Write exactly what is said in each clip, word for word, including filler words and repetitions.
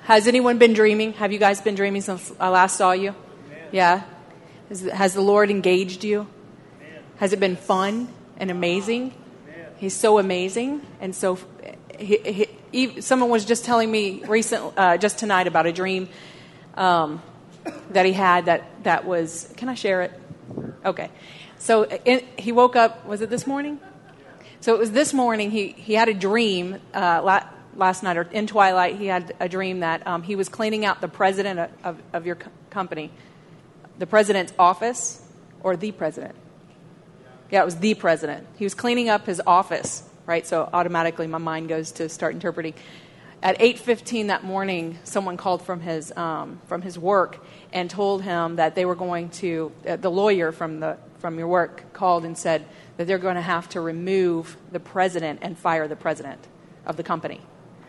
Has anyone been dreaming? Have you guys been dreaming since I last saw you? Amen. Yeah. Has, has the Lord engaged you? Amen. Has it been fun and amazing? Amen. He's so amazing. And so he, he, he, someone was just telling me recent, uh, just tonight about a dream um, that he had that, that was, can I share it? Okay. So in, he woke up, was it this morning? So it was this morning, he, he had a dream uh, la- last night, or in twilight, he had a dream that um, he was cleaning out the president of, of, of your co- company, the president's office, or the president. Yeah, it was the president. He was cleaning up his office, right? So automatically my mind goes to start interpreting. At eight fifteen that morning, someone called from his um, from his work and told him that they were going to, uh, the lawyer from the from your work called and said that they're going to have to remove the president and fire the president of the company.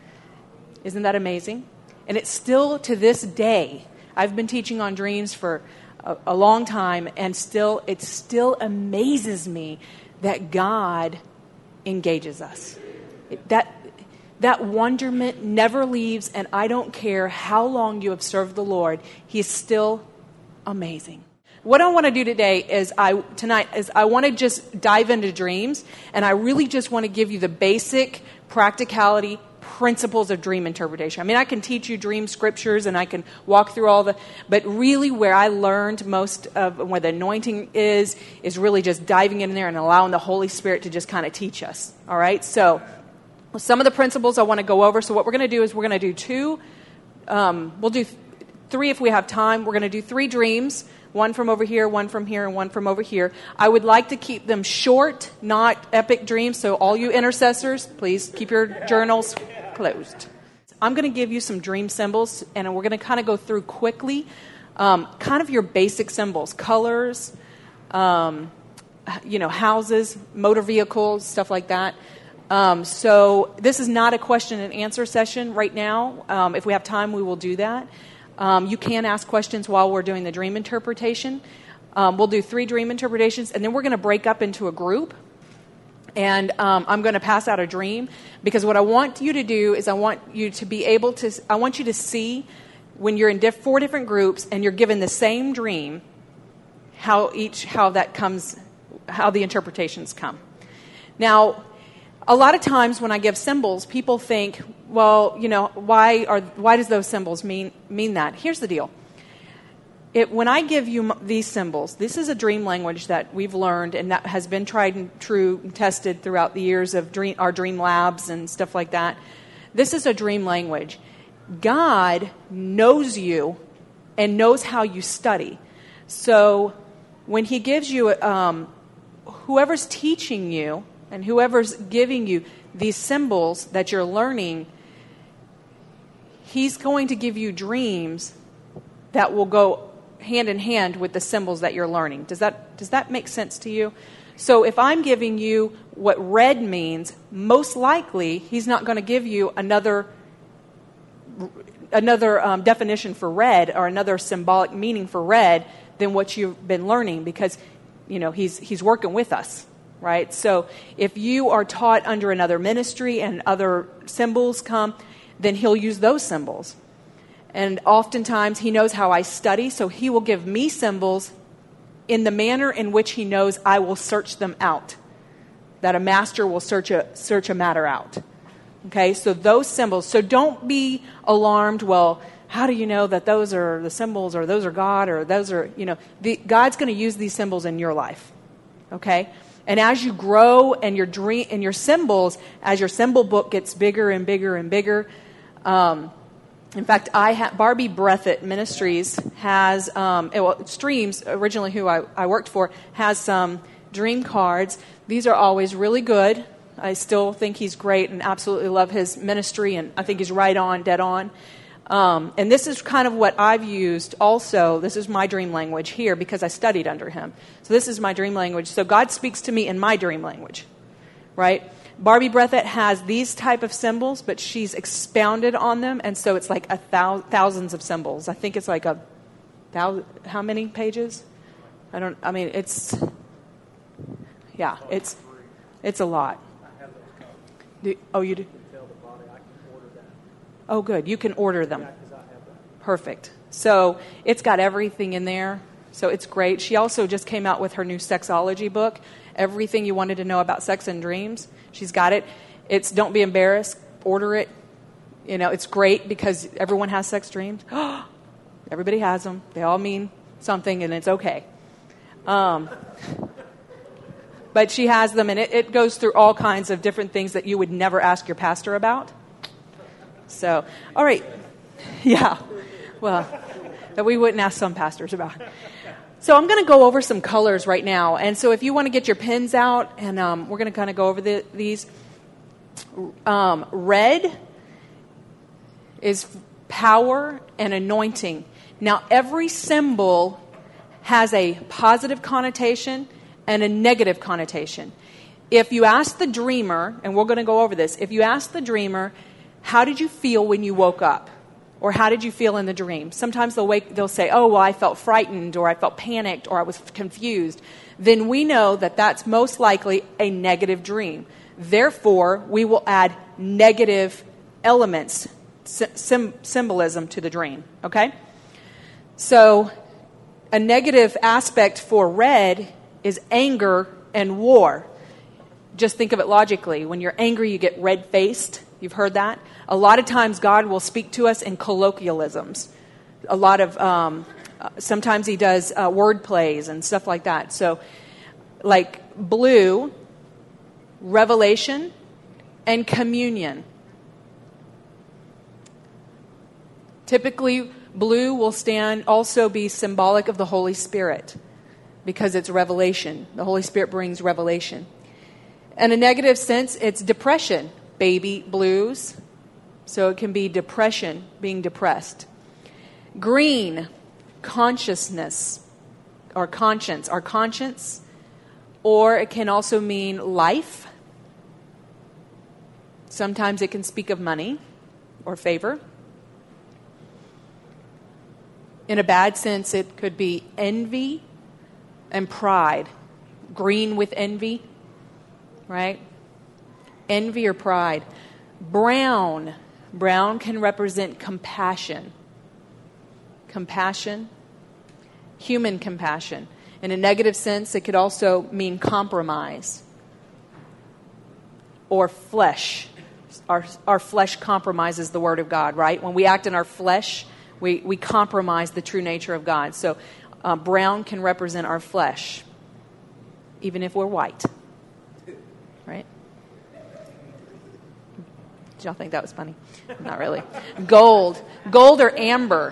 Isn't that amazing? And it's still to this day, I've been teaching on dreams for a, a long time, and still, it still amazes me that God engages us. It, that that wonderment never leaves, and I don't care how long you have served the Lord, He's still amazing. What I want to do today is I tonight is I want to just dive into dreams, and I really just want to give you the basic practicality principles of dream interpretation. I mean, I can teach you dream scriptures and I can walk through all the, but really where I learned most of where the anointing is, is really just diving in there and allowing the Holy Spirit to just kind of teach us. All right. So some of the principles I want to go over. So what we're going to do is we're going to do two, um, we'll do th- three if we have time. We're going to do three dreams. One from over here, one from here, and one from over here. I would like to keep them short, not epic dreams. So all you intercessors, please keep your journals closed. I'm going to give you some dream symbols, and we're going to kind of go through quickly, um, kind of your basic symbols, colors, um, you know, houses, motor vehicles, stuff like that. Um, so this is not a question and answer session right now. Um, if we have time, we will do that. Um, you can ask questions while we're doing the dream interpretation. Um, we'll do three dream interpretations, and then we're going to break up into a group. And um, I'm going to pass out a dream, because what I want you to do is I want you to be able to, I want you to see when you're in diff- four different groups and you're given the same dream, how each, how that comes, how the interpretations come. Now, a lot of times when I give symbols, people think, well, you know, why are why does those symbols mean mean that? Here's the deal. It, when I give you m- these symbols, this is a dream language that we've learned and that has been tried and true and tested throughout the years of dream, our dream labs and stuff like that. This is a dream language. God knows you and knows how you study. So when He gives you, um, whoever's teaching you, and whoever's giving you these symbols that you're learning, He's going to give you dreams that will go hand in hand with the symbols that you're learning. Does that does that make sense to you? So if I'm giving you what red means, most likely He's not going to give you another another um, definition for red or another symbolic meaning for red than what you've been learning, because you know He's He's working with us. Right? So if you are taught under another ministry and other symbols come, then He'll use those symbols. And oftentimes He knows how I study, so He will give me symbols in the manner in which He knows I will search them out, that a master will search a search a matter out. Okay? So those symbols. So don't be alarmed, well, how do you know that those are the symbols, or those are God, or those are, you know, the, God's going to use these symbols in your life. Okay? And as you grow and your dream and your symbols, as your symbol book gets bigger and bigger and bigger, um, in fact, I ha- Barbie Breathitt Ministries has um, well, Streams, originally who I, I worked for, has some dream cards. These are always really good. I still think he's great and absolutely love his ministry, and I think he's right on, dead on. Um, and this is kind of what I've used also. This is my dream language here because I studied under him. So this is my dream language. So God speaks to me in my dream language, right? Barbie Breathitt has these type of symbols, but she's expounded on them. And so it's like a thou- thousands of symbols. I think it's like a thousand, how many pages? I don't, I mean, it's, yeah, it's, it's a lot. Do, oh, you do? Oh, good. You can order them. Perfect. So it's got everything in there. So it's great. She also just came out with her new sexology book, Everything You Wanted to Know About Sex and Dreams. She's got it. It's Don't Be Embarrassed. Order it. You know, it's great because everyone has sex dreams. Everybody has them. They all mean something, and it's okay. Um, but she has them, and it, it goes through all kinds of different things that you would never ask your pastor about. So, all right. Yeah. Well, that we wouldn't ask some pastors about. So I'm going to go over some colors right now. And so if you want to get your pens out, and um, we're going to kind of go over the, these. Um, red is power and anointing. Now, every symbol has a positive connotation and a negative connotation. If you ask the dreamer, and we're going to go over this, if you ask the dreamer, how did you feel when you woke up? Or how did you feel in the dream? Sometimes they'll wake, they'll say, oh, well, I felt frightened, or I felt panicked, or I was confused. Then we know that that's most likely a negative dream. Therefore, we will add negative elements, sim- symbolism to the dream, okay? So a negative aspect for red is anger and war. Just think of it logically. When you're angry, you get red-faced. You've heard that? A lot of times God will speak to us in colloquialisms. A lot of, um, sometimes he does uh, word plays and stuff like that. So, like blue, revelation, and communion. Typically, blue will stand also be symbolic of the Holy Spirit because it's revelation. The Holy Spirit brings revelation. In a negative sense, it's depression, baby blues. So it can be depression, being depressed. Green, consciousness, or conscience, our conscience. Or it can also mean life. Sometimes it can speak of money or favor. In a bad sense, it could be envy and pride. Green with envy, right? Envy or pride. Brown. Brown can represent compassion. Compassion. Human compassion. In a negative sense, it could also mean compromise. Or flesh. Our, our flesh compromises the Word of God, right? When we act in our flesh, we, we compromise the true nature of God. So uh, brown can represent our flesh, even if we're white. Right? Did y'all think that was funny? Not really. Gold. Gold or amber.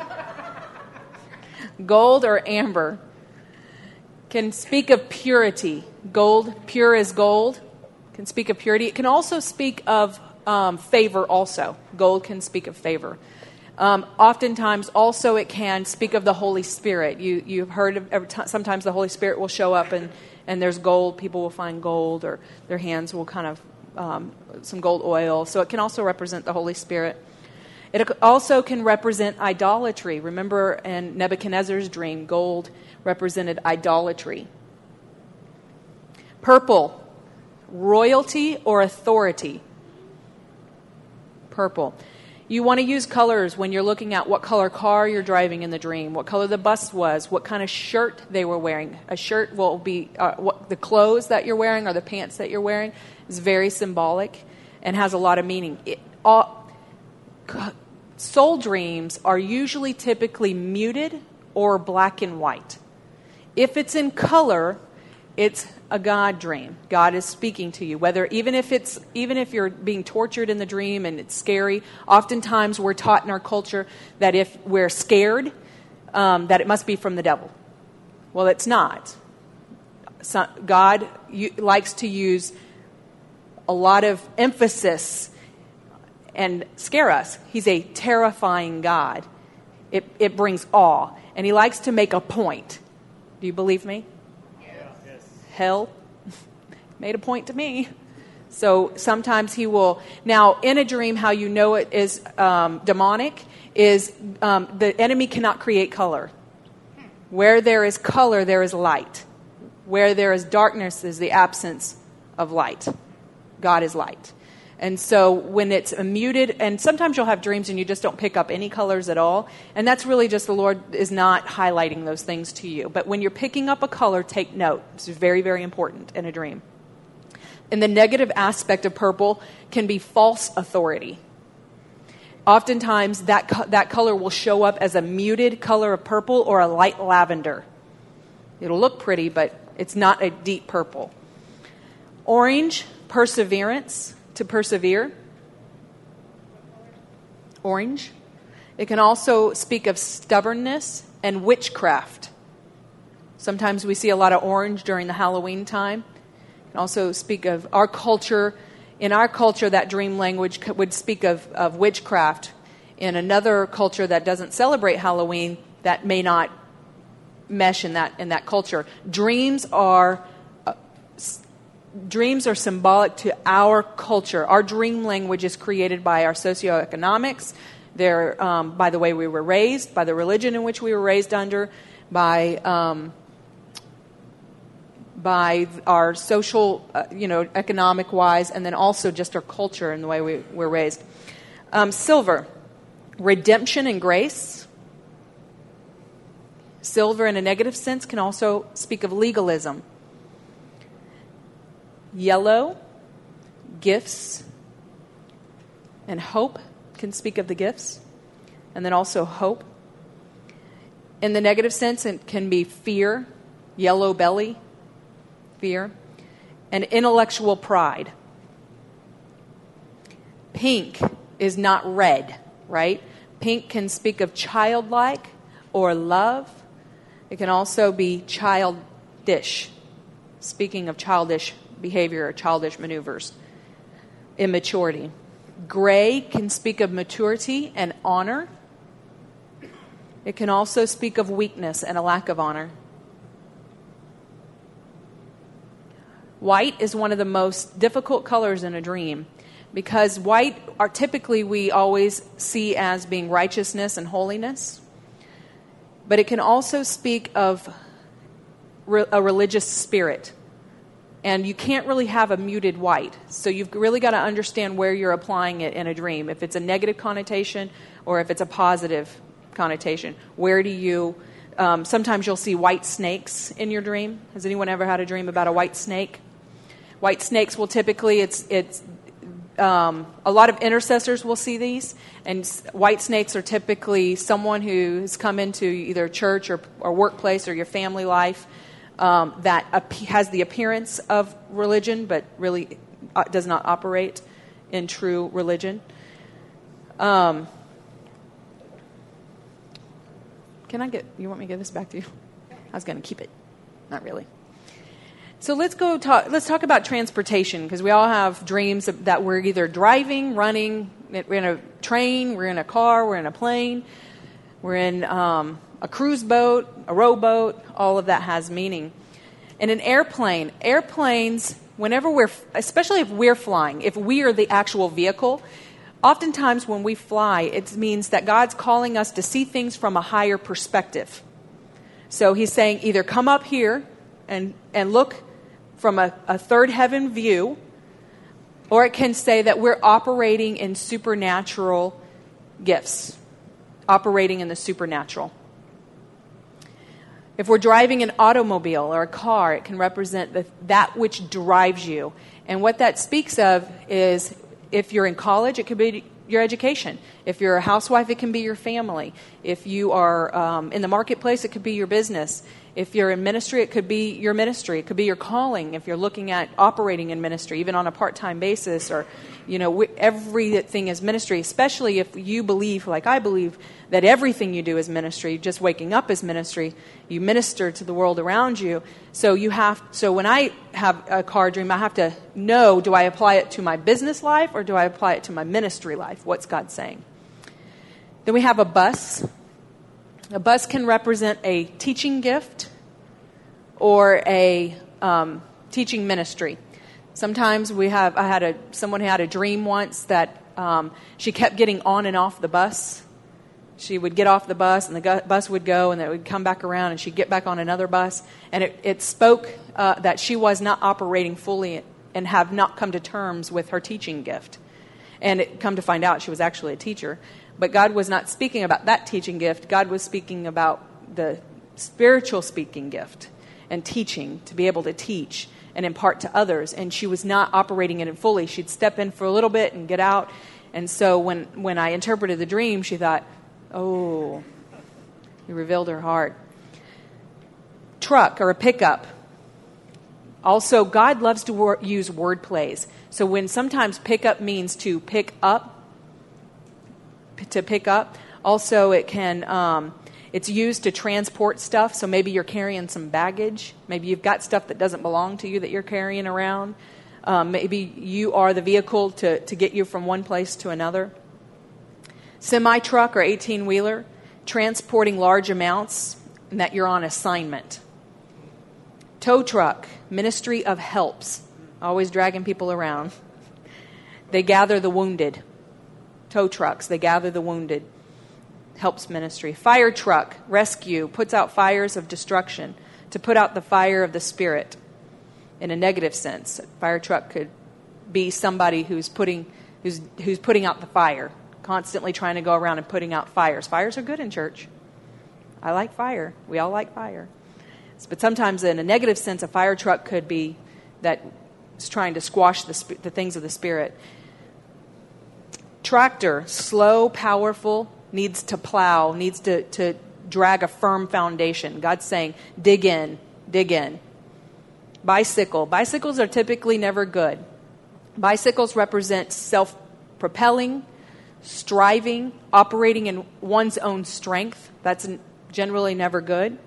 Gold or amber can speak of purity. Gold, pure as gold, can speak of purity. It can also speak of um, favor also. Gold can speak of favor. Um, oftentimes also it can speak of the Holy Spirit. You, you've heard of every time, sometimes the Holy Spirit will show up and, and there's gold. People will find gold, or their hands will kind of Um, some gold oil. So it can also represent the Holy Spirit. It also can represent idolatry. Remember in Nebuchadnezzar's dream, gold represented idolatry. Purple, royalty or authority. Purple. You want to use colors when you're looking at what color car you're driving in the dream, what color the bus was, what kind of shirt they were wearing. A shirt will be, uh, what the clothes that you're wearing or the pants that you're wearing is very symbolic and has a lot of meaning. It, all, soul dreams are usually typically muted or black and white. If it's in color, it's a God dream. God is speaking to you. Whether even if it's even if you're being tortured in the dream and it's scary, oftentimes we're taught in our culture that if we're scared, um, that it must be from the devil. Well, it's not. So God you, likes to use a lot of emphasis and scare us. He's a terrifying God. It, it brings awe. And he likes to make a point. Do you believe me? Yeah. Yes. Hell made a point to me. So sometimes he will... Now, in a dream, how you know it is um, demonic is um, the enemy cannot create color. Where there is color, there is light. Where there is darkness is the absence of light. God is light. And so when it's a muted, and sometimes you'll have dreams and you just don't pick up any colors at all. And that's really just the Lord is not highlighting those things to you. But when you're picking up a color, take note. This is very, very important in a dream. And the negative aspect of purple can be false authority. Oftentimes that, co- that color will show up as a muted color of purple or a light lavender. It'll look pretty, but it's not a deep purple. Orange, perseverance. To persevere. Orange. It can also speak of stubbornness and witchcraft. Sometimes we see a lot of orange during the Halloween time. It can also speak of our culture. In our culture, that dream language would speak of, of witchcraft. In another culture that doesn't celebrate Halloween, that may not mesh in that in that culture. Dreams are Dreams are symbolic to our culture. Our dream language is created by our socioeconomics. They're um, by the way we were raised, by the religion in which we were raised under, by um, by our social, uh, you know, economic wise, and then also just our culture and the way we were raised. Um, silver, redemption and grace. Silver, in a negative sense, can also speak of legalism. Yellow, gifts, and hope can speak of the gifts. And then also hope. In the negative sense, it can be fear, yellow belly, fear, and intellectual pride. Pink is not red, right? Pink can speak of childlike or love. It can also be childish, speaking of childish behavior or childish maneuvers. Immaturity. Gray can speak of maturity and honor. It can also speak of weakness and a lack of honor. White is one of the most difficult colors in a dream because white are typically we always see as being righteousness and holiness. But it can also speak of re- a religious spirit. And you can't really have a muted white. So you've really got to understand where you're applying it in a dream. If it's a negative connotation or if it's a positive connotation. Where do you... Um, sometimes you'll see white snakes in your dream. Has anyone ever had a dream about a white snake? White snakes will typically... It's it's um, a lot of intercessors will see these. And white snakes are typically someone who has come into either church or, or workplace or your family life... Um, that ap- has the appearance of religion, but really uh, does not operate in true religion. Um, can I get, you want me to give this back to you? I was going to keep it. Not really. So let's go talk, let's talk about transportation, because we all have dreams that we're either driving, running, we're in a train, we're in a car, we're in a plane, we're in um, a cruise boat, a rowboat, all of that has meaning. In an airplane, airplanes, whenever we're, especially if we're flying, if we are the actual vehicle, oftentimes when we fly, it means that God's calling us to see things from a higher perspective. So he's saying either come up here and, and look from a, a third heaven view, or it can say that we're operating in supernatural gifts, operating in the supernatural. If we're driving an automobile or a car, it can represent the, that which drives you. And what that speaks of is if you're in college, it could be your education. If you're a housewife, it can be your family. If you are um, in the marketplace, it could be your business. If you're in ministry, it could be your ministry. It could be your calling if you're looking at operating in ministry, even on a part-time basis, or, you know, everything is ministry, especially if you believe, like I believe, that everything you do is ministry. Just waking up is ministry. You minister to the world around you. So you have, so when I have a car dream, I have to know, do I apply it to my business life or do I apply it to my ministry life? What's God saying? Then we have a bus. A bus can represent a teaching gift or a um, teaching ministry. Sometimes we have, I had a, someone had a dream once that um, she kept getting on and off the bus. She would get off the bus and the gu- bus would go and then it would come back around and she'd get back on another bus. And it, it spoke uh, that she was not operating fully and have not come to terms with her teaching gift. And it, come to find out, she was actually a teacher. But God was not speaking about that teaching gift. God was speaking about the spiritual speaking gift and teaching, to be able to teach and impart to others. And she was not operating in it fully. She'd step in for a little bit and get out. And so when, when I interpreted the dream, she thought, oh, he revealed her heart. Truck or a pickup. Also, God loves to wor- use word plays. So when sometimes pickup means to pick up, p- to pick up, also it can, um, it's used to transport stuff. So maybe you're carrying some baggage. Maybe you've got stuff that doesn't belong to you that you're carrying around. Um, maybe you are the vehicle to, to get you from one place to another. Semi-truck or eighteen-wheeler, transporting large amounts, and that you're on assignment. Tow truck, ministry of helps, always dragging people around. They gather the wounded. Tow trucks, they gather the wounded. Helps ministry. Fire truck, rescue, puts out fires of destruction, to put out the fire of the Spirit. In a negative sense, a fire truck could be somebody who's putting who's who's putting out the fire, constantly trying to go around and putting out fires. Fires are good in church. I like fire. We all like fire. But sometimes in a negative sense, a fire truck could be that is trying to squash the, the things of the Spirit. Tractor, slow, powerful, needs to plow, needs to, to drag a firm foundation. God's saying, dig in, dig in. Bicycle. Bicycles are typically never good. Bicycles represent self-propelling, striving, operating in one's own strength. That's generally never good.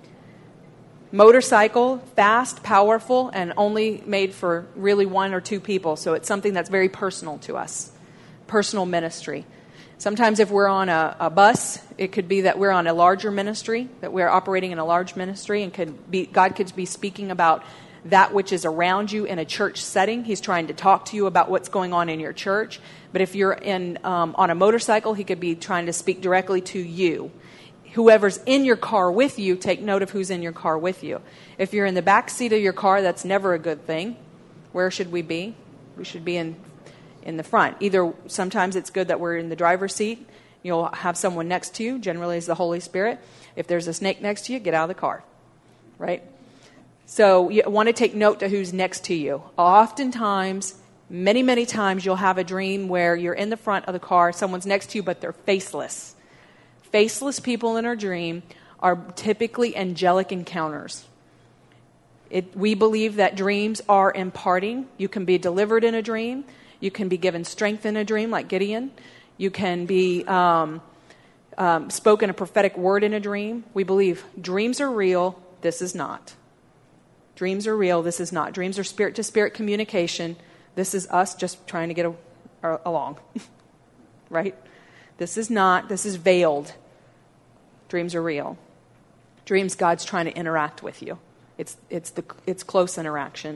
Motorcycle, fast, powerful, and only made for really one or two people. So it's something that's very personal to us. Personal ministry. Sometimes if we're on a, a bus, it could be that we're on a larger ministry, that we're operating in a large ministry, and could be God could be speaking about that which is around you in a church setting. He's trying to talk to you about what's going on in your church. But if you're in um, on a motorcycle, he could be trying to speak directly to you. Whoever's in your car with you, take note of who's in your car with you. If you're in the back seat of your car, that's never a good thing. Where should we be? We should be in in the front. Either sometimes it's good that we're in the driver's seat. You'll have someone next to you, generally is the Holy Spirit. If there's a snake next to you, get out of the car, right? So you want to take note to who's next to you. Oftentimes, many, many times, you'll have a dream where you're in the front of the car, someone's next to you, but they're faceless. Faceless people in our dream are typically angelic encounters. It, we believe that dreams are imparting. You can be delivered in a dream. You can be given strength in a dream, like Gideon. You can be um, um, spoken a prophetic word in a dream. We believe dreams are real. This is not. Dreams are real. This is not. Dreams are spirit-to-spirit communication. This is us just trying to get a, a, along. Right? This is not. This is veiled. Dreams are real. Dreams, God's trying to interact with you. It's it's the it's close interaction.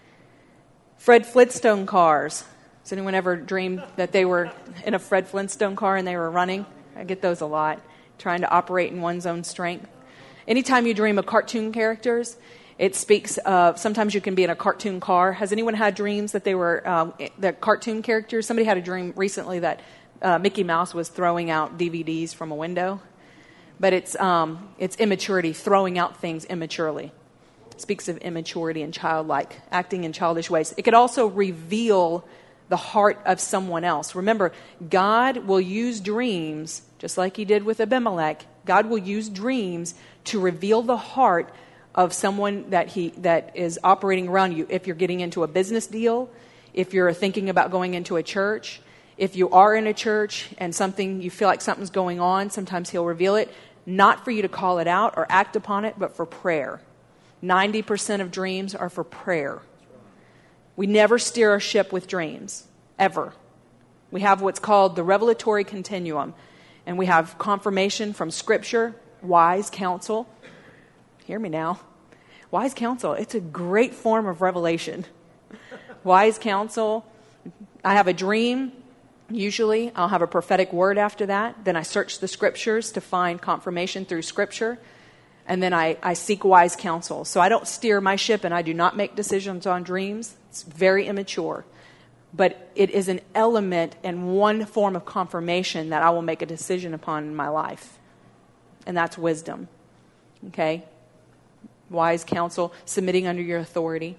Fred Flintstone cars. Has anyone ever dreamed that they were in a Fred Flintstone car and they were running? I get those a lot. Trying to operate in one's own strength. Anytime you dream of cartoon characters, it speaks of, sometimes you can be in a cartoon car. Has anyone had dreams that they were, um, the cartoon characters? Somebody had a dream recently that uh, Mickey Mouse was throwing out D V Ds from a window. But it's um, it's immaturity, throwing out things immaturely. It speaks of immaturity and childlike, acting in childish ways. It could also reveal the heart of someone else. Remember, God will use dreams, just like he did with Abimelech. God will use dreams to reveal the heart of someone that he that is operating around you. If you're getting into a business deal, if you're thinking about going into a church, if you are in a church and something you feel like something's going on, sometimes he'll reveal it, not for you to call it out or act upon it, but for prayer. ninety percent of dreams are for prayer. We never steer our ship with dreams, ever. We have what's called the revelatory continuum, and we have confirmation from Scripture, wise counsel. Hear me now. Wise counsel, it's a great form of revelation. Wise counsel. I have a dream. Usually, I'll have a prophetic word after that. Then I search the Scriptures to find confirmation through Scripture. And then I, I seek wise counsel. So I don't steer my ship and I do not make decisions on dreams. It's very immature. but it is an element and one form of confirmation that I will make a decision upon in my life. And that's wisdom. Okay? Wise counsel, submitting under your authority.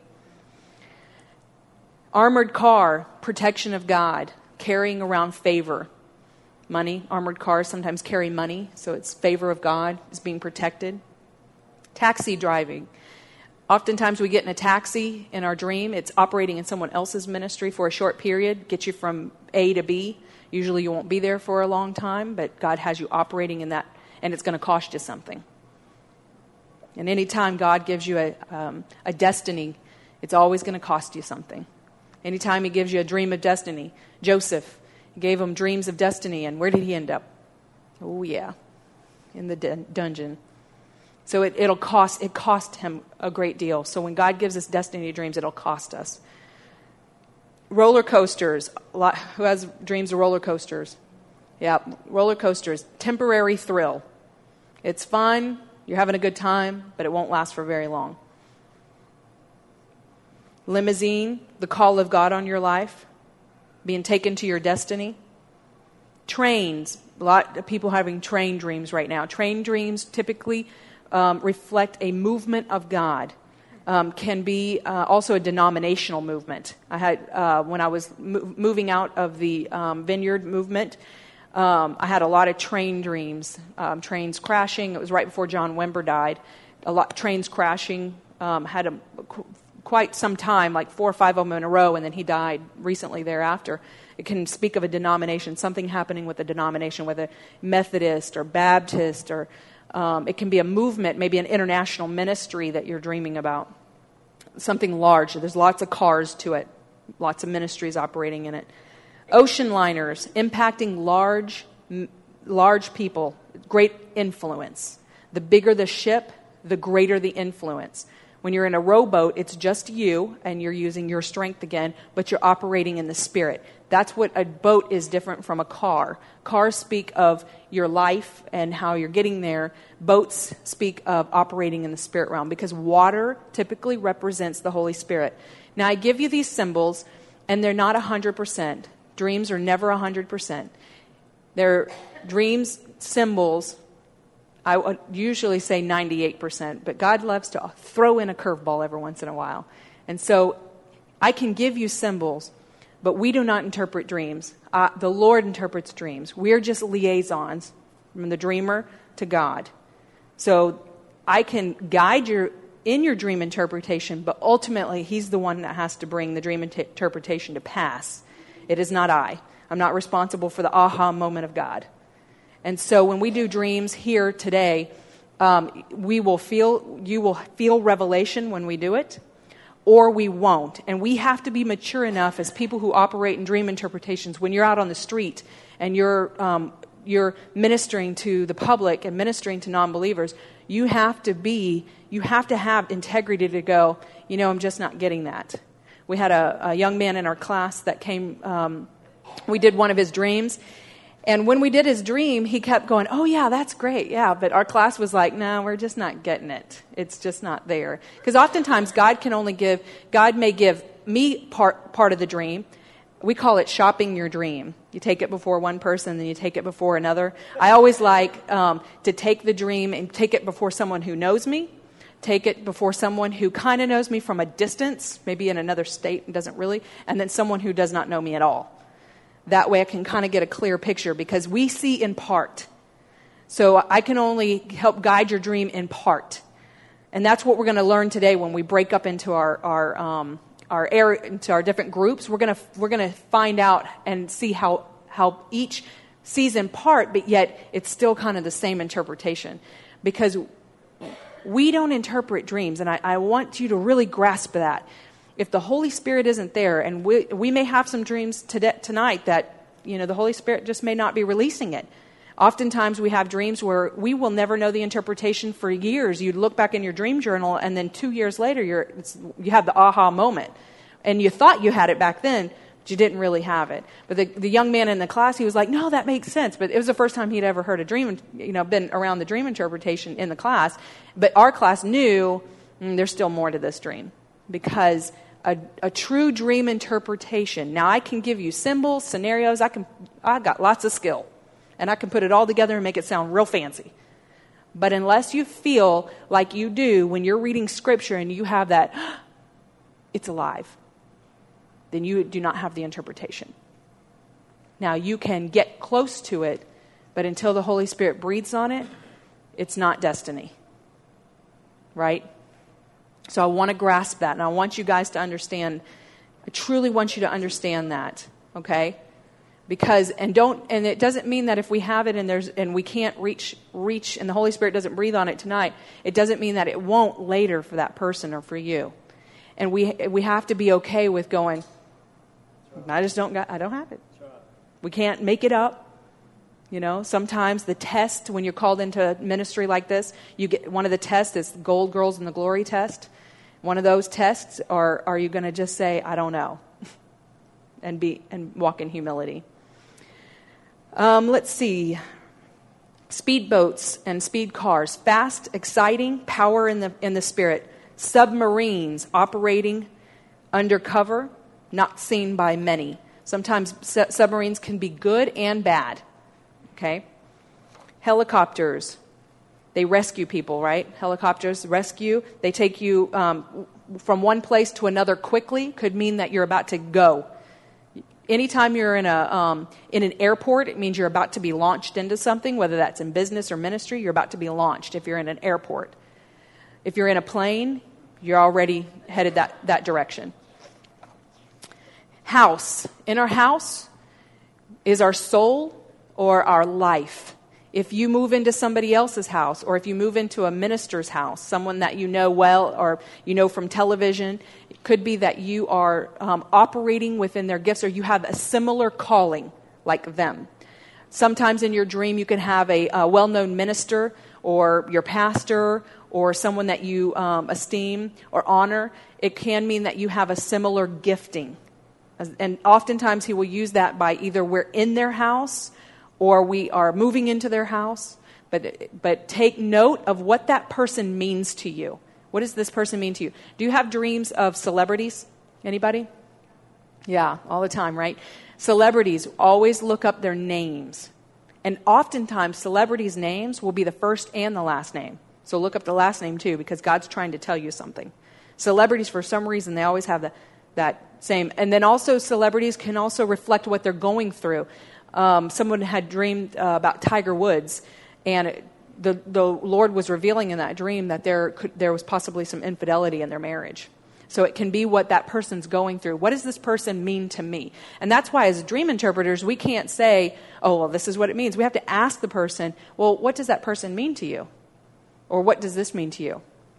Armored car, protection of God, carrying around favor. Money, armored cars sometimes carry money, so it's favor of God, is being protected. Taxi driving. Oftentimes we get in a taxi in our dream. It's operating in someone else's ministry for a short period, get you from A to B. Usually you won't be there for a long time, but God has you operating in that, and it's going to cost you something. And anytime God gives you a, um, a destiny, it's always going to cost you something. Anytime he gives you a dream of destiny. Joseph gave him dreams of destiny, and where did he end up? Oh, yeah, in the dun- dungeon. So it, it'll cost, it cost him a great deal. So when God gives us destiny dreams, it'll cost us. Roller coasters. A lot, who has dreams of roller coasters? Yeah, roller coasters. Temporary thrill. It's fun. You're having a good time, but it won't last for very long. Limousine. The call of God on your life. Being taken to your destiny. Trains. A lot of people having train dreams right now. Train dreams typically Um, reflect a movement of God. Um, can be uh, also a denominational movement. I had uh, when I was mo- moving out of the um, Vineyard movement, um, I had a lot of train dreams. Um, trains crashing. It was right before John Wimber died. A lot trains crashing. Um, had a, qu- quite some time, like four or five of them in a row, and then he died recently thereafter. It can speak of a denomination, something happening with a denomination, whether Methodist or Baptist or Um, it can be a movement, maybe an international ministry that you're dreaming about. Something large. There's lots of cars to it. Lots of ministries operating in it. Ocean liners, impacting large, m- large people. Great influence. The bigger the ship, the greater the influence. When you're in a rowboat, it's just you, and you're using your strength again, but you're operating in the Spirit. That's what a boat is different from a car. Cars speak of your life and how you're getting there. Boats speak of operating in the Spirit realm, because water typically represents the Holy Spirit. Now, I give you these symbols, and they're not one hundred percent. Dreams are never one hundred percent. They're dreams, symbols. I would usually say ninety-eight percent, but God loves to throw in a curveball every once in a while. And so I can give you symbols, but we do not interpret dreams. Uh, the Lord interprets dreams. We're just liaisons from the dreamer to God. So I can guide you in your dream interpretation, but ultimately he's the one that has to bring the dream inter- interpretation to pass. It is not I. I'm not responsible for the aha moment of God. And so when we do dreams here today, um, we will feel, you will feel revelation when we do it, or we won't. And we have to be mature enough as people who operate in dream interpretations. When you're out on the street and you're um, you're ministering to the public and ministering to non-believers, you have to be, you have to have integrity to go, you know, I'm just not getting that. We had a, a young man in our class that came, um, we did one of his dreams. And when we did his dream, he kept going, oh, yeah, that's great. Yeah, but our class was like, no, we're just not getting it. It's just not there. Because oftentimes God can only give, God may give me part part of the dream. We call it shopping your dream. You take it before one person, then you take it before another. I always like um, to take the dream and take it before someone who knows me, take it before someone who kind of knows me from a distance, maybe in another state and doesn't really, and then someone who does not know me at all. That way I can kind of get a clear picture, because we see in part. So I can only help guide your dream in part. And that's what we're going to learn today when we break up into our our um, our area, into our different groups. We're going to we're going to find out and see how how each sees in part, but yet it's still kind of the same interpretation. Because we don't interpret dreams, and I, I want you to really grasp that. If the Holy Spirit isn't there, and we we may have some dreams today, tonight that, you know, the Holy Spirit just may not be releasing it. Oftentimes we have dreams where we will never know the interpretation for years. You look back in your dream journal, and then two years later you're it's, you have the aha moment. And you thought you had it back then, but you didn't really have it. But the, the young man in the class, he was like, no, that makes sense. But it was the first time he'd ever heard a dream, you know, been around the dream interpretation in the class. But our class knew mm, there's still more to this dream, because a, a true dream interpretation. Now, I can give you symbols, scenarios. I can, I got lots of skill, and I can put it all together and make it sound real fancy. But unless you feel like you do when you're reading Scripture and you have that, it's alive, then you do not have the interpretation. Now, you can get close to it, but until the Holy Spirit breathes on it, it's not destiny. Right? So I want to grasp that, and I want you guys to understand, I truly want you to understand that, okay? Because, and don't, and it doesn't mean that if we have it and there's, and we can't reach, reach, and the Holy Spirit doesn't breathe on it tonight, it doesn't mean that it won't later for that person or for you. And we, we have to be okay with going, I just don't got, I don't have it. We can't make it up. You know, sometimes the test, when you're called into a ministry like this, you get, one of the tests is Gold Girls in the Glory test. One of those tests are, are you going to just say, I don't know, and be, and walk in humility. Um, let's see. Speedboats and speed cars, fast, exciting, power in the in the spirit. Submarines operating undercover, not seen by many. Sometimes su- submarines can be good and bad. Okay? Helicopters, they rescue people, right? Helicopters rescue. They take you um, from one place to another quickly. Could mean that you're about to go. Anytime you're in a um, in an airport, it means you're about to be launched into something, whether that's in business or ministry, you're about to be launched if you're in an airport. If you're in a plane, you're already headed that, that direction. House. In our house is our soul or our life. If you move into somebody else's house, or if you move into a minister's house, someone that you know well or you know from television, it could be that you are um, operating within their gifts, or you have a similar calling like them. Sometimes in your dream you can have a, a well-known minister or your pastor or someone that you um, esteem or honor. It can mean that you have a similar gifting. And oftentimes he will use that by either we're in their house or we are moving into their house. But but take note of what that person means to you. What does this person mean to you? Do you have dreams of celebrities? Anybody? Yeah, all the time, right? Celebrities, always look up their names. And oftentimes, celebrities' names will be the first and the last name. So look up the last name too, because God's trying to tell you something. Celebrities, for some reason, they always have the, that same. And then also, celebrities can also reflect what they're going through. Um, someone had dreamed uh, about Tiger Woods, and it, the the Lord was revealing in that dream that there could, there was possibly some infidelity in their marriage. So it can be what that person's going through. What does this person mean to me? And that's why as dream interpreters, we can't say, oh, well, this is what it means. We have to ask the person, well, what does that person mean to you? Or what does this mean to you?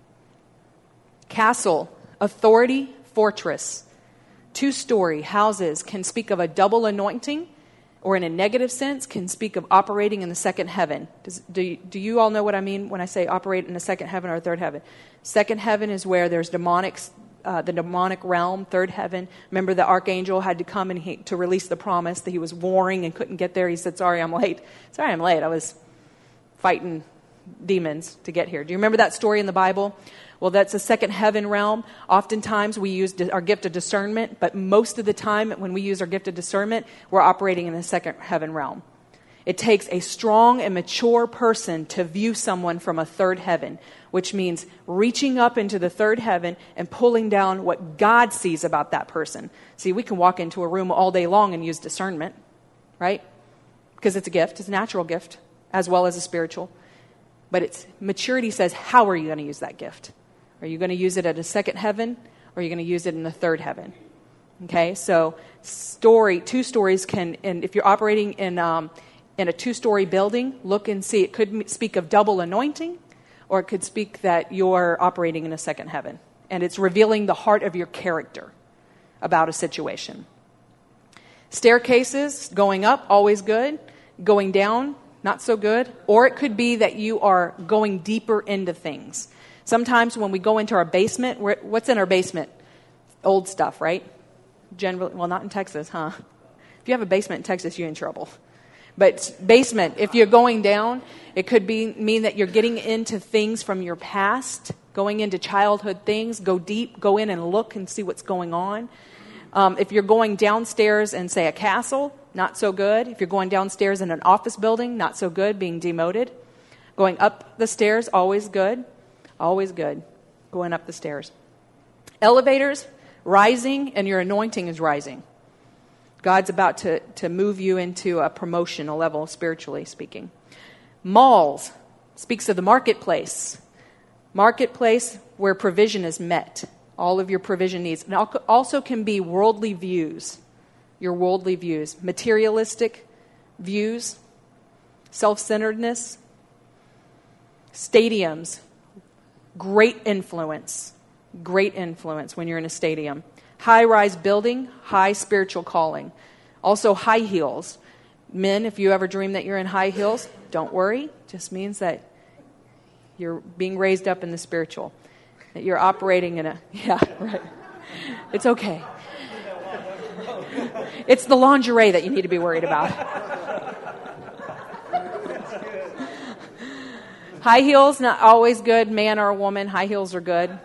Castle, authority, fortress. Two-story houses can speak of a double anointing, or in a negative sense, can speak of operating in the second heaven. Does, do, you, do you all know what I mean when I say operate in the second heaven or third heaven? Second heaven is where there's demonic, uh, the demonic realm. Third heaven, remember the archangel had to come and he, to release the promise that he was warring and couldn't get there. He said, sorry, I'm late. Sorry, I'm late. I was fighting demons to get here. Do you remember that story in the Bible? Well, that's a second heaven realm. Oftentimes we use our gift of discernment, but most of the time when we use our gift of discernment, we're operating in the second heaven realm. It takes a strong and mature person to view someone from a third heaven, which means reaching up into the third heaven and pulling down what God sees about that person. See, we can walk into a room all day long and use discernment, right? Because it's a gift. It's a natural gift as well as a spiritual. But it's maturity says, how are you going to use that gift? Are you going to use it at a second heaven, or are you going to use it in the third heaven? Okay, so story, two stories can, and if you're operating in um, in a two-story building, look and see. It could speak of double anointing, or it could speak that you're operating in a second heaven, and it's revealing the heart of your character about a situation. Staircases, going up, always good. Going down, not so good. Or it could be that you are going deeper into things. Sometimes when we go into our basement, we're, what's in our basement? Old stuff, right? Generally, well, not in Texas, huh? If you have a basement in Texas, you're in trouble. But basement, if you're going down, it could be mean that you're getting into things from your past, going into childhood things. Go deep, go in and look and see what's going on. Um, if you're going downstairs in, say, a castle, not so good. If you're going downstairs in an office building, not so good, being demoted. Going up the stairs, always good. Always good, going up the stairs. Elevators, rising, and your anointing is rising. God's about to, to move you into a promotional level, spiritually speaking. Malls speaks of the marketplace. Marketplace where provision is met. All of your provision needs. And also can be worldly views. Your worldly views. Materialistic views. Self-centeredness. Stadiums. Great influence. Great influence when you're in a stadium. High-rise building. High spiritual calling. Also high heels. Men, if you ever dream that you're in high heels, don't worry. Just means that you're being raised up in the spiritual. That you're operating in a... Yeah, right. It's okay. It's the lingerie that you need to be worried about. High heels, not always good. Man or a woman, high heels are good.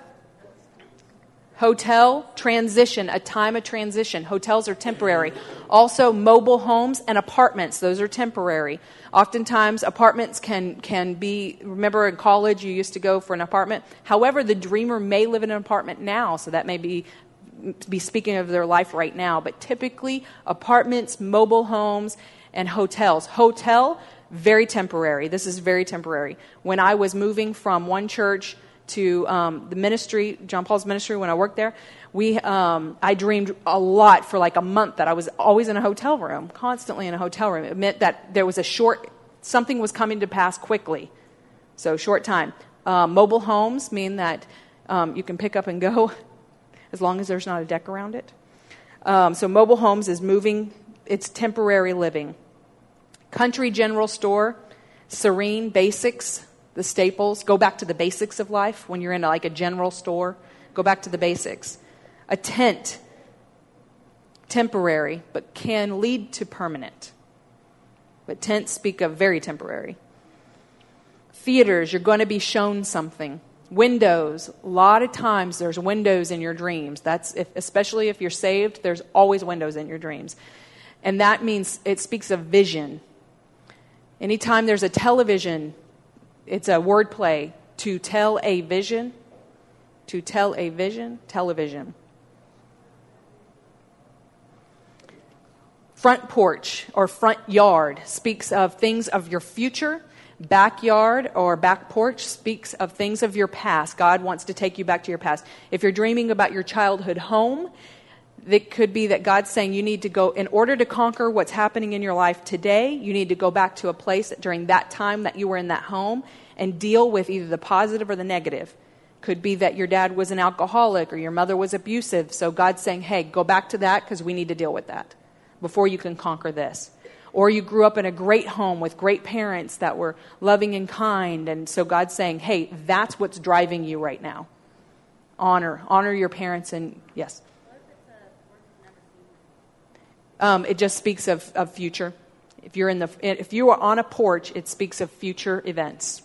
Hotel, transition, a time of transition. Hotels are temporary. Also, mobile homes and apartments, those are temporary. Oftentimes, apartments can, can be, remember in college you used to go for an apartment. However, the dreamer may live in an apartment now, so that may be, be speaking of their life right now. But typically, apartments, mobile homes, and hotels. Hotel, very temporary. This is very temporary. When I was moving from one church to um, the ministry, John Paul's ministry, when I worked there, we um, I dreamed a lot for like a month that I was always in a hotel room, constantly in a hotel room. It meant that there was a short, something was coming to pass quickly. So short time. Uh, mobile homes mean that um, you can pick up and go as long as there's not a deck around it. Um, so mobile homes is moving, it's temporary living. Country general store, serene, basics, the staples. Go back to the basics of life when you're in like a general store. Go back to the basics. A tent, temporary, but can lead to permanent. But tents speak of very temporary. Theaters, you're going to be shown something. Windows, a lot of times there's windows in your dreams. That's if, especially if you're saved, there's always windows in your dreams. And that means it speaks of vision. Anytime there's a television, it's a word play. To tell a vision. To tell a vision. Television. Front porch or front yard speaks of things of your future. Backyard or back porch speaks of things of your past. God wants to take you back to your past. If you're dreaming about your childhood home, it could be that God's saying you need to go, in order to conquer what's happening in your life today, you need to go back to a place during that time that you were in that home and deal with either the positive or the negative. Could be that your dad was an alcoholic or your mother was abusive. So God's saying, hey, go back to that because we need to deal with that before you can conquer this. Or you grew up in a great home with great parents that were loving and kind. And so God's saying, hey, that's what's driving you right now. Honor. Honor your parents and, yes. Um, it just speaks of, of future. If you're in the, if you are on a porch, it speaks of future events.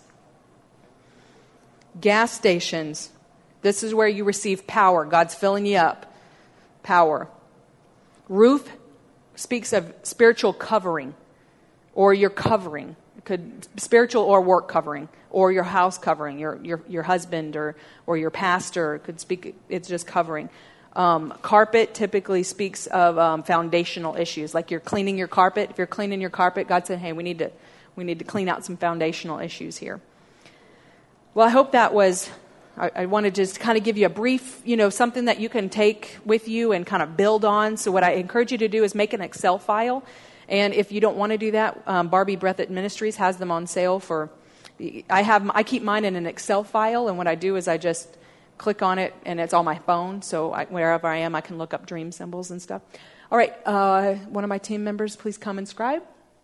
Gas stations. This is where you receive power. God's filling you up. Power. Roof speaks of spiritual covering, or your covering. It could spiritual or work covering, or your house covering, your your your husband or or your pastor could speak. It's just covering. Um, carpet typically speaks of um, foundational issues, like you're cleaning your carpet. If you're cleaning your carpet, God said, "Hey, we need to we need to clean out some foundational issues here." Well, I hope that was. I, I want to just kind of give you a brief, you know, something that you can take with you and kind of build on. So what I encourage you to do is make an Excel file. And if you don't want to do that, um, Barbie Breathitt Ministries has them on sale for, I have, I keep mine in an Excel file. And what I do is I just click on it and it's on my phone. So I, wherever I am, I can look up dream symbols and stuff. All right. Uh, one of my team members, please come and scribe.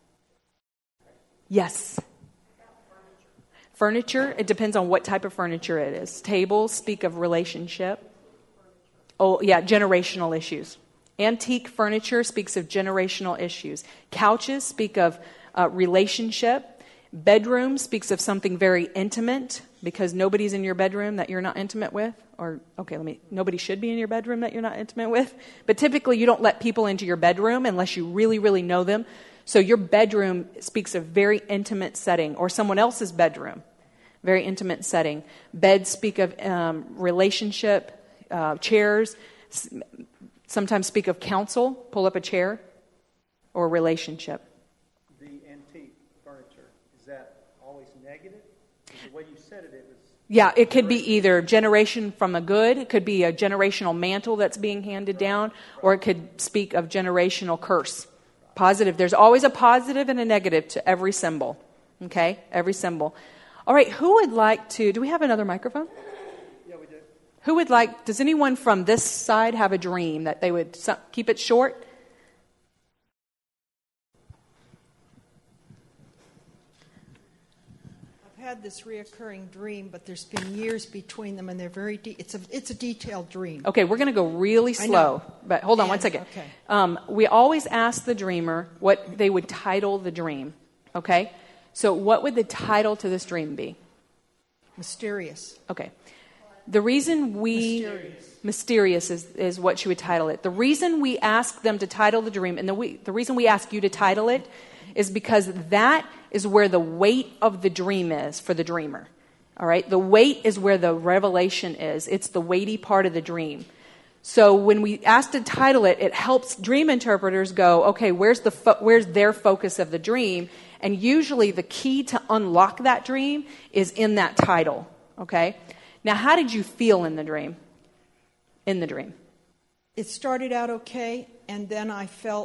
Yes. Furniture, it depends on what type of furniture it is. Tables speak of relationship. Oh, yeah, generational issues. Antique furniture speaks of generational issues. Couches speak of uh, relationship. Bedroom speaks of something very intimate, because nobody's in your bedroom that you're not intimate with. Or, okay, let me, nobody should be in your bedroom that you're not intimate with. But typically you don't let people into your bedroom unless you really, really know them. So your bedroom speaks of very intimate setting, or someone else's bedroom, very intimate setting. Beds speak of um, relationship, uh, chairs sometimes speak of counsel, pull up a chair, or relationship. The antique furniture, is that always negative? The way you said it, it was... Yeah, it could be either generation from a good, it could be a generational mantle that's being handed down, or it could speak of generational curse. Positive. There's always a positive and a negative to every symbol. Okay? Every symbol. All right, who would like to... Do we have another microphone? Yeah, we do. Who would like... Does anyone from this side have a dream that they would keep it short? I've had this reoccurring dream, but there's been years between them, and they're very... De- it's a it's a detailed dream. Okay, we're going to go really slow. But hold on one second. Okay. Um, we always ask the dreamer what they would title the dream. Okay? So what would the title to this dream be? Mysterious. Okay. The reason we... Mysterious. Mysterious is, is what she would title it. The reason we ask them to title the dream, and the, we, the reason we ask you to title it, is because that is where the weight of the dream is for the dreamer. All right? The weight is where the revelation is. It's the weighty part of the dream. So when we ask to title it, it helps dream interpreters go, okay, where's the fo- where's their focus of the dream? And usually the key to unlock that dream is in that title. Okay? Now, how did you feel in the dream? In the dream. It started out okay, and then I felt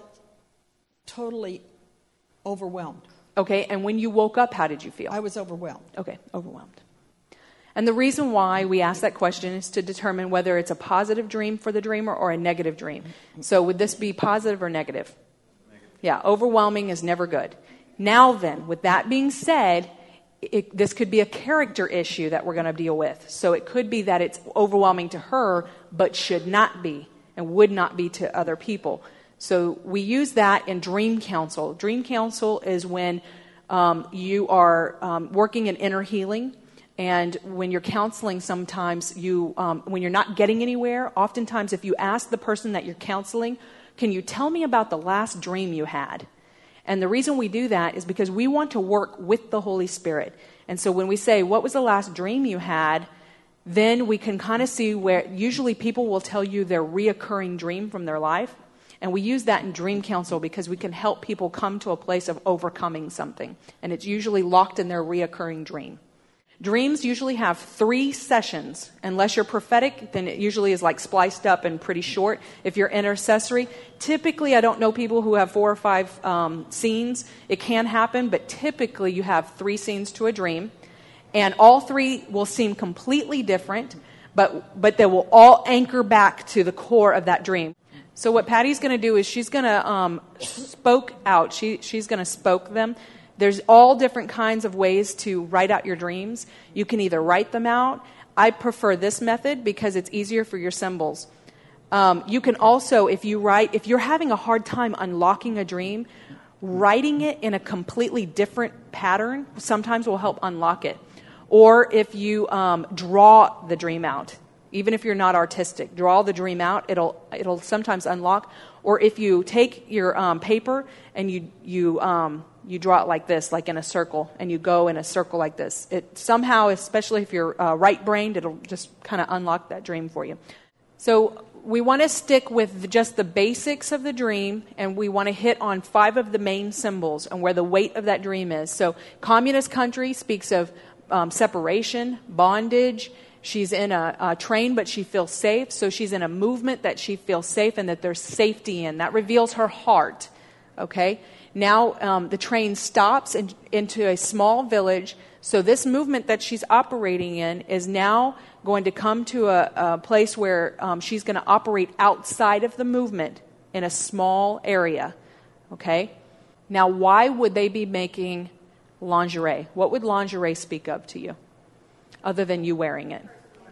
totally overwhelmed. Okay, and when you woke up, how did you feel? I was overwhelmed. Okay, overwhelmed. And the reason why we ask that question is to determine whether it's a positive dream for the dreamer or a negative dream. So would this be positive or negative? Negative. Yeah, overwhelming is never good. Now then, with that being said, it, this could be a character issue that we're going to deal with. So it could be that it's overwhelming to her, but should not be and would not be to other people. So we use that in dream counsel. Dream counsel is when um, you are um, working in inner healing, and when you're counseling, sometimes you, um, when you're not getting anywhere, oftentimes if you ask the person that you're counseling, can you tell me about the last dream you had? And the reason we do that is because we want to work with the Holy Spirit. And so when we say, what was the last dream you had? Then we can kind of see where, usually people will tell you their reoccurring dream from their life. And we use that in dream counsel because we can help people come to a place of overcoming something. And it's usually locked in their reoccurring dream. Dreams usually have three sessions. Unless you're prophetic, then it usually is like spliced up and pretty short. If you're intercessory, typically I don't know people who have four or five um, scenes. It can happen, but typically you have three scenes to a dream. And all three will seem completely different, but, but they will all anchor back to the core of that dream. So what Patty's going to do is she's going to um, spoke out. She, she's going to spoke them. There's all different kinds of ways to write out your dreams. You can either write them out. I prefer this method because it's easier for your symbols. Um, you can also, if you write, if you're having a hard time unlocking a dream, writing it in a completely different pattern sometimes will help unlock it. Or if you um, draw the dream out, even if you're not artistic, draw the dream out. It'll it'll sometimes unlock. Or if you take your um, paper and you you um, you draw it like this, like in a circle, and you go in a circle like this. It somehow, especially if you're uh, right-brained, it'll just kind of unlock that dream for you. So we want to stick with the, just the basics of the dream, and we want to hit on five of the main symbols and where the weight of that dream is. So communist country speaks of um, separation, bondage. She's in a, a train, but she feels safe. So she's in a movement that she feels safe and that there's safety in. That reveals her heart. Okay? Now um, the train stops in, into a small village. So this movement that she's operating in is now going to come to a, a place where um, she's going to operate outside of the movement in a small area. Okay? Now, why would they be making lingerie? What would lingerie speak of to you, other than you wearing it?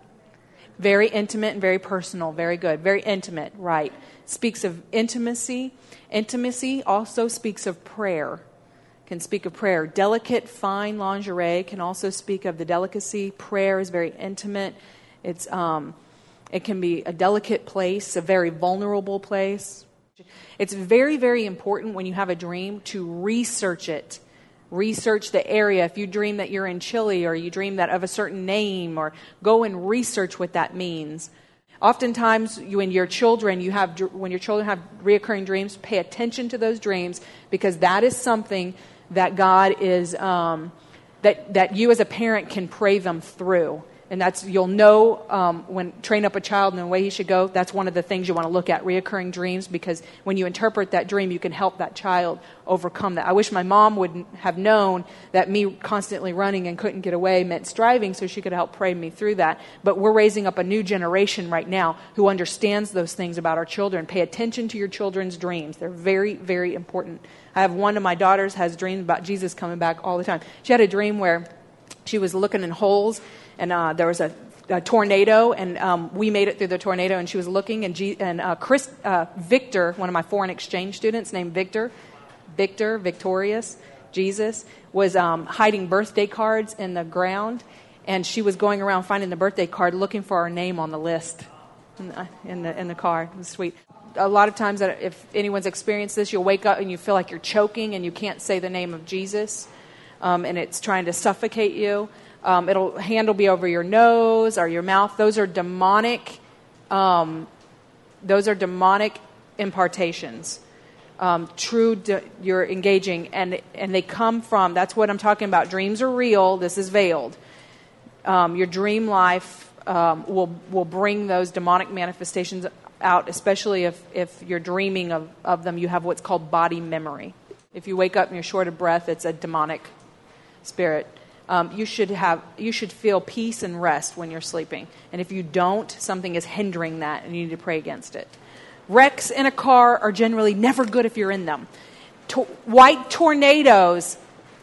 Very intimate and very personal. Very good. Very intimate, right. Speaks of intimacy. Intimacy also speaks of prayer. can speak of prayer. Delicate, fine lingerie can also speak of the delicacy. Prayer is very intimate. It's um, it can be a delicate place, a very vulnerable place. It's very, very important when you have a dream to research it. Research the area. If you dream that you're in Chile, or you dream that of a certain name, or go and research what that means. Oftentimes, you, when your children, you have when your children have reoccurring dreams, pay attention to those dreams, because that is something that God is um, that that you as a parent can pray them through. And that's, you'll know um, when train up a child in the way he should go. That's one of the things you want to look at, reoccurring dreams, because when you interpret that dream, you can help that child overcome that. I wish my mom would have known that me constantly running and couldn't get away meant striving, so she could help pray me through that. But we're raising up a new generation right now who understands those things about our children. Pay attention to your children's dreams. They're very, very important. I have one of my daughters has dreams about Jesus coming back all the time. She had a dream where she was looking in holes, and uh, there was a, a tornado, and um, we made it through the tornado, and she was looking, and, G- and uh, Chris, uh, Victor, one of my foreign exchange students named Victor, Victor, Victorious, Jesus, was um, hiding birthday cards in the ground, and she was going around finding the birthday card, looking for our name on the list in the, in the, in the car. It was sweet. A lot of times, that if anyone's experienced this, you'll wake up and you feel like you're choking and you can't say the name of Jesus, um, and it's trying to suffocate you. Um, it'll hand will be over your nose or your mouth. Those are demonic. Um, those are demonic impartations. Um, true, de- you're engaging, and and they come from. That's what I'm talking about. Dreams are real. This is veiled. Um, your dream life um, will will bring those demonic manifestations out, especially if if you're dreaming of of them. You have what's called body memory. If you wake up and you're short of breath, it's a demonic spirit. Um, you should have, you should feel peace and rest when you're sleeping. And if you don't, something is hindering that, and you need to pray against it. Wrecks in a car are generally never good if you're in them. To- white tornadoes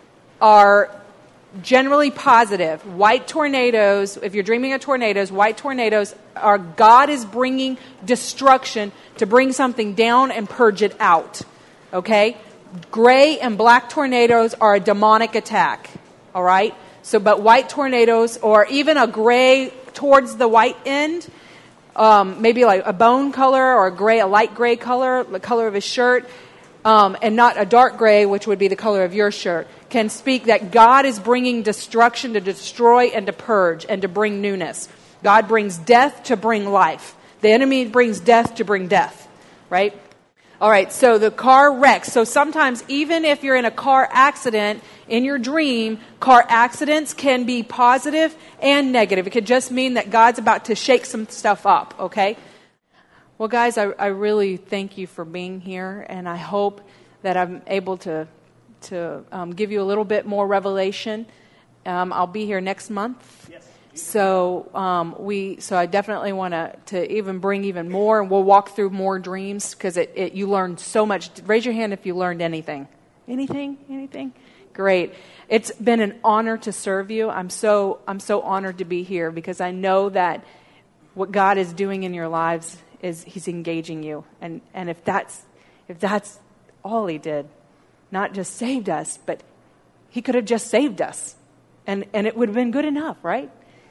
are generally positive. White tornadoes, if you're dreaming of tornadoes, white tornadoes are, God is bringing destruction to bring something down and purge it out. Okay? Gray and black tornadoes are a demonic attack. All right? So, but white tornadoes, or even a gray towards the white end, um, maybe like a bone color or a gray, a light gray color, the color of his shirt, um, and not a dark gray, which would be the color of your shirt, can speak that God is bringing destruction to destroy and to purge and to bring newness. God brings death to bring life. The enemy brings death to bring death, right? All right, so the car wrecks. So sometimes even if you're in a car accident in your dream, car accidents can be positive and negative. It could just mean that God's about to shake some stuff up, okay? Well, guys, I, I really thank you for being here, and I hope that I'm able to to um, give you a little bit more revelation. Um, I'll be here next month. Yes. So um, we, so I definitely want to to even bring even more, and we'll walk through more dreams, because it, it you learn so much. Raise your hand if you learned anything. Anything? Anything? Great. It's been an honor to serve you. I'm so I'm so honored to be here, because I know that what God is doing in your lives is He's engaging you, and and if that's if that's all He did, not just saved us, but He could have just saved us, and and it would have been good enough, right?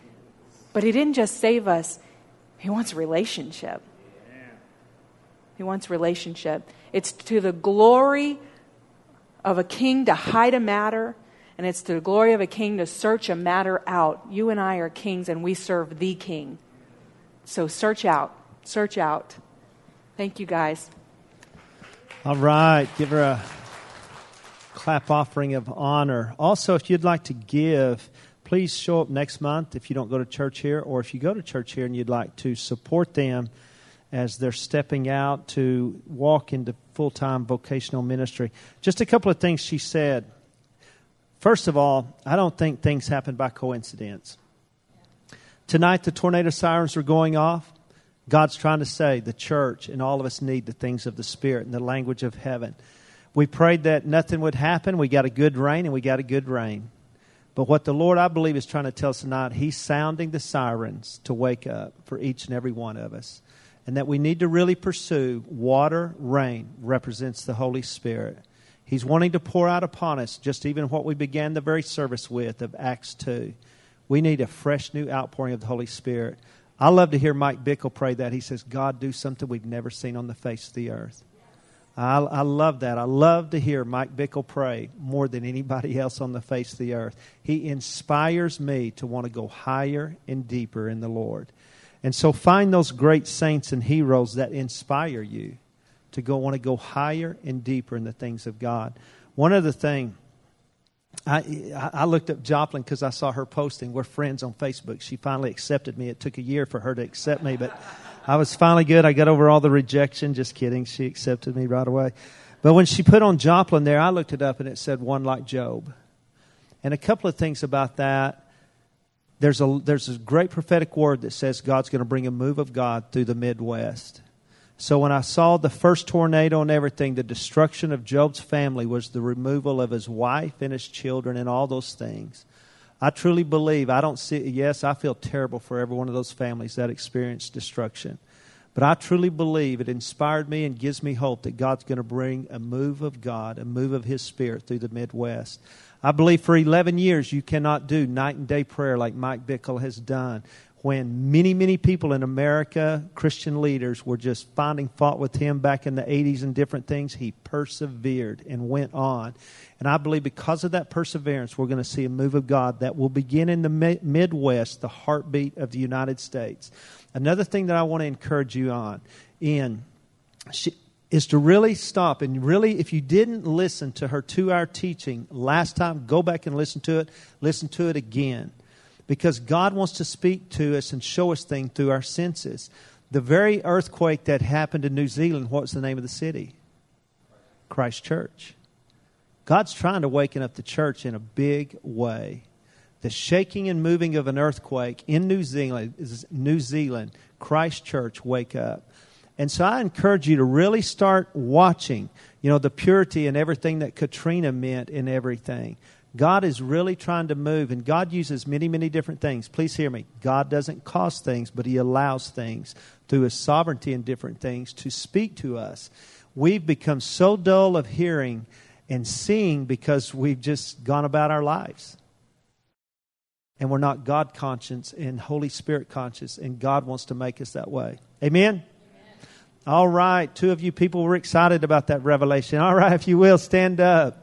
But He didn't just save us. He wants a relationship. He wants relationship. It's to the glory of a king to hide a matter, and it's to the glory of a king to search a matter out. You and I are kings, and we serve the King. So search out. Search out. Thank you, guys. All right. Give her a clap offering of honor. Also, if you'd like to give, please show up next month if you don't go to church here, or if you go to church here and you'd like to support them as they're stepping out to walk into full-time vocational ministry. Just a couple of things she said. First of all, I don't think things happen by coincidence. Tonight, the tornado sirens are going off. God's trying to say the church and all of us need the things of the Spirit and the language of heaven. We prayed that nothing would happen. We got a good rain, and we got a good rain. But what the Lord, I believe, is trying to tell us tonight, He's sounding the sirens to wake up for each and every one of us. And that we need to really pursue water, rain represents the Holy Spirit. He's wanting to pour out upon us just even what we began the very service with of Acts two. We need a fresh new outpouring of the Holy Spirit. I love to hear Mike Bickle pray that. He says, God, do something we've never seen on the face of the earth. I, I love that. I love to hear Mike Bickle pray more than anybody else on the face of the earth. He inspires me to want to go higher and deeper in the Lord. And so find those great saints and heroes that inspire you to go want to go higher and deeper in the things of God. One other thing, I I looked up Joplin because I saw her posting. We're friends on Facebook. She finally accepted me. It took a year for her to accept me, but I was finally good. I got over all the rejection. Just kidding. She accepted me right away. But when she put on Joplin there, I looked it up and it said one like Job. And a couple of things about that. There's a there's a great prophetic word that says God's going to bring a move of God through the Midwest. So when I saw the first tornado and everything, the destruction of Job's family was the removal of his wife and his children and all those things. I truly believe, I don't see, yes, I feel terrible for every one of those families that experienced destruction. But I truly believe it inspired me and gives me hope that God's going to bring a move of God, a move of His Spirit through the Midwest. I believe for eleven years you cannot do night and day prayer like Mike Bickle has done. When many, many people in America, Christian leaders, were just finding fault with him back in the eighties and different things, he persevered and went on. And I believe because of that perseverance, we're going to see a move of God that will begin in the Midwest, the heartbeat of the United States. Another thing that I want to encourage you on in is to really stop and really, if you didn't listen to her two-hour teaching last time, go back and listen to it. Listen to it again. Because God wants to speak to us and show us things through our senses. The very earthquake that happened in New Zealand, what's the name of the city? Christchurch. God's trying to waken up the church in a big way. The shaking and moving of an earthquake in New Zealand is New Zealand, Christchurch, wake up. And so I encourage you to really start watching, you know, the purity and everything that Katrina meant in everything. God is really trying to move, and God uses many, many different things. Please hear me. God doesn't cause things, but He allows things through His sovereignty and different things to speak to us. We've become so dull of hearing and seeing because we've just gone about our lives. And we're not God conscious and Holy Spirit conscious, and God wants to make us that way. Amen? Amen. All right. Two of you people were excited about that revelation. All right, if you will, stand up.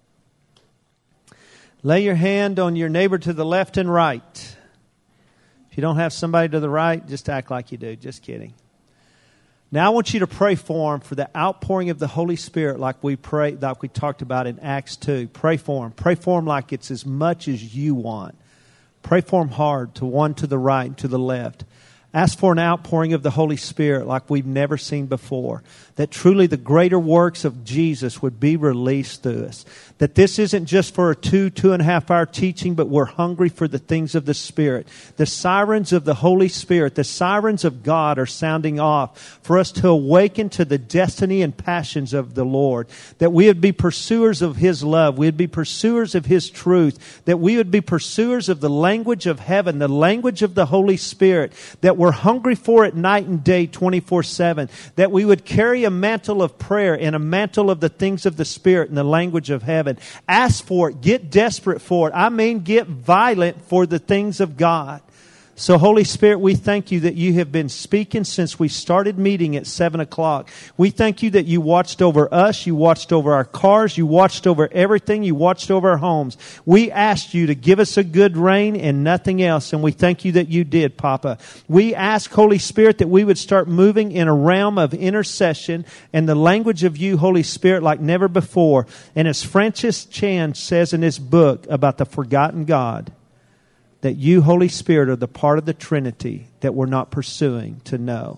Lay your hand on your neighbor to the left and right. If you don't have somebody to the right, just act like you do. Just kidding. Now I want you to pray for him for the outpouring of the Holy Spirit like we pray, like we talked about in Acts two. Pray for him. Pray for him like it's as much as you want. Pray for him hard, to one to the right and to the left. Ask for an outpouring of the Holy Spirit like we've never seen before. That truly the greater works of Jesus would be released through us. That this isn't just for a two, two and a half hour teaching, but we're hungry for the things of the Spirit. The sirens of the Holy Spirit, the sirens of God are sounding off for us to awaken to the destiny and passions of the Lord. That we would be pursuers of His love. We would be pursuers of His truth. That we would be pursuers of the language of heaven, the language of the Holy Spirit. That we're hungry for it night and day, twenty-four seven. That we would carry a mantle of prayer and a mantle of the things of the Spirit and the language of heaven. Ask for it. Get desperate for it. I mean, get violent for the things of God. So, Holy Spirit, we thank you that you have been speaking since we started meeting at seven o'clock. We thank you that you watched over us, you watched over our cars, you watched over everything, you watched over our homes. We asked you to give us a good rain and nothing else, and we thank you that you did, Papa. We ask, Holy Spirit, that we would start moving in a realm of intercession and the language of you, Holy Spirit, like never before. And as Francis Chan says in his book about the forgotten God, that you, Holy Spirit, are the part of the Trinity that we're not pursuing to know.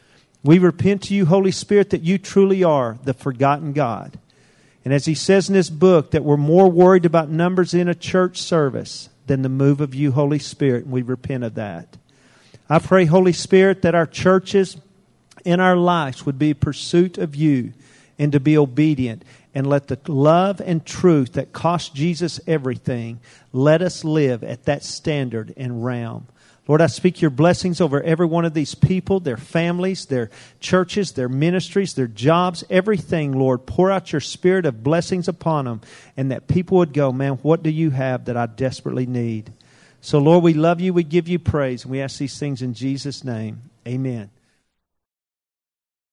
We repent to you, Holy Spirit, that you truly are the forgotten God. And as he says in his book, that we're more worried about numbers in a church service than the move of you, Holy Spirit, and we repent of that. I pray, Holy Spirit, that our churches and our lives would be a pursuit of you and to be obedient. And let the love and truth that cost Jesus everything, let us live at that standard and realm. Lord, I speak your blessings over every one of these people, their families, their churches, their ministries, their jobs, everything, Lord. Pour out your spirit of blessings upon them, and that people would go, man, what do you have that I desperately need? So, Lord, we love you. We give you praise, and we ask these things in Jesus' name. Amen.